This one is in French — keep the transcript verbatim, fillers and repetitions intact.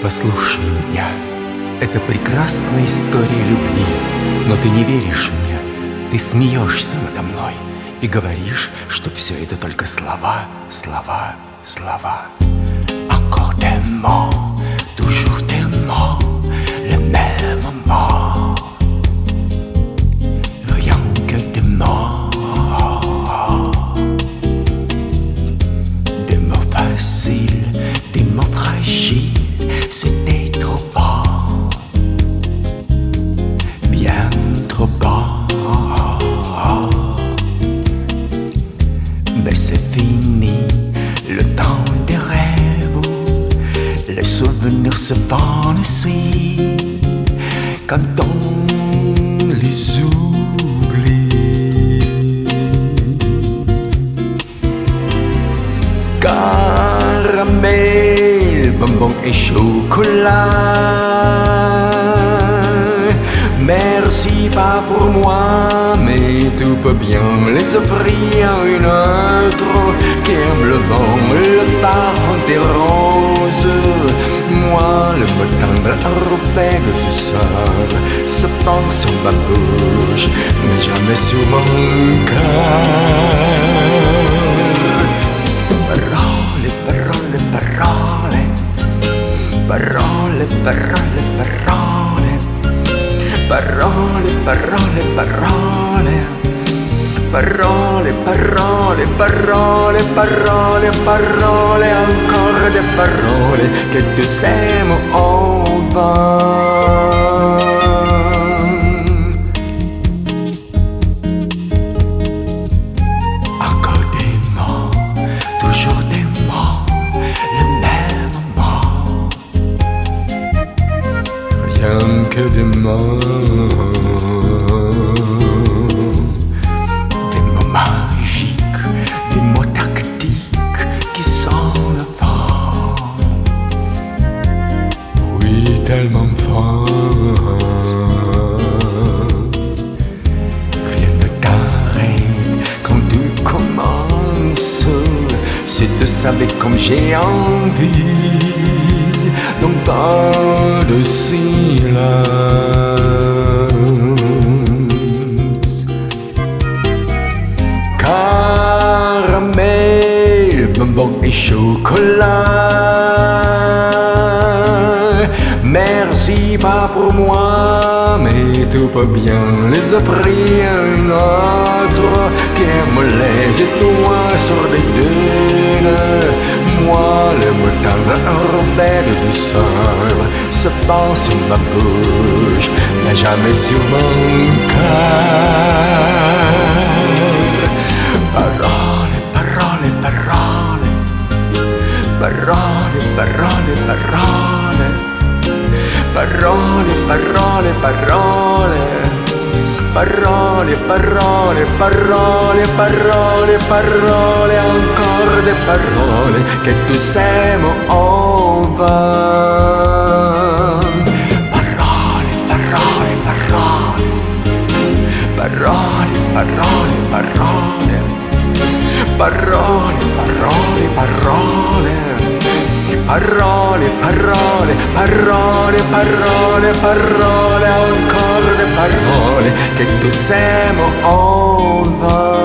Послушай меня, это прекрасная история любви, но ты не веришь мне, ты смеешься надо мной и говоришь, что все это только слова, слова, слова. Encore des mots, toujours des mots, le même mot. Rien que des mots, des mots faciles, des mots fragiles. C'était trop bon, bien trop bon. Mais c'est fini, le temps des rêves. Les souvenirs se vont aussi quand on les oublie. Caramel, bonbons et chocolat. Merci pas pour moi, mais tu peux bien les offrir à une autre qui aime le vent, le parfum des roses. Moi, le mot tendre enrobé de douceur se pend sur ma bouche, mais jamais sur mon cœur. Parole, parole, parole. Parole, parole, parole. Parole, parole, parole. Parole, parole, parole, parole, parole, encore des paroles que tu sèmes au vent. Encore des mots, toujours des mots, le même mot. Rien que des mots. Tellement fort, rien ne t'arrête quand tu commences. Si tu savais comme j'ai envie d'un pas de silence. Caramel, bonbons et chocolat. Merci pas pour moi, mais tu peux bien les offrir à une autre qui aime les étoiles sur les dunes. Moi, le mouton enrobé de douceur se pend sur ma bouche, mais jamais sur mon cœur. Parole, parole, parole. Parole, parole, parole. Parole, parole, parole. Parole, parole, parole, parole, parole, encore des paroles que tu sèmes au vent. Parole, parole, parole. Parole, parole, parole. Parole, parole, parole. Parole, parole, parole, parole, parole, encore des paroles que tu sèmes au vent.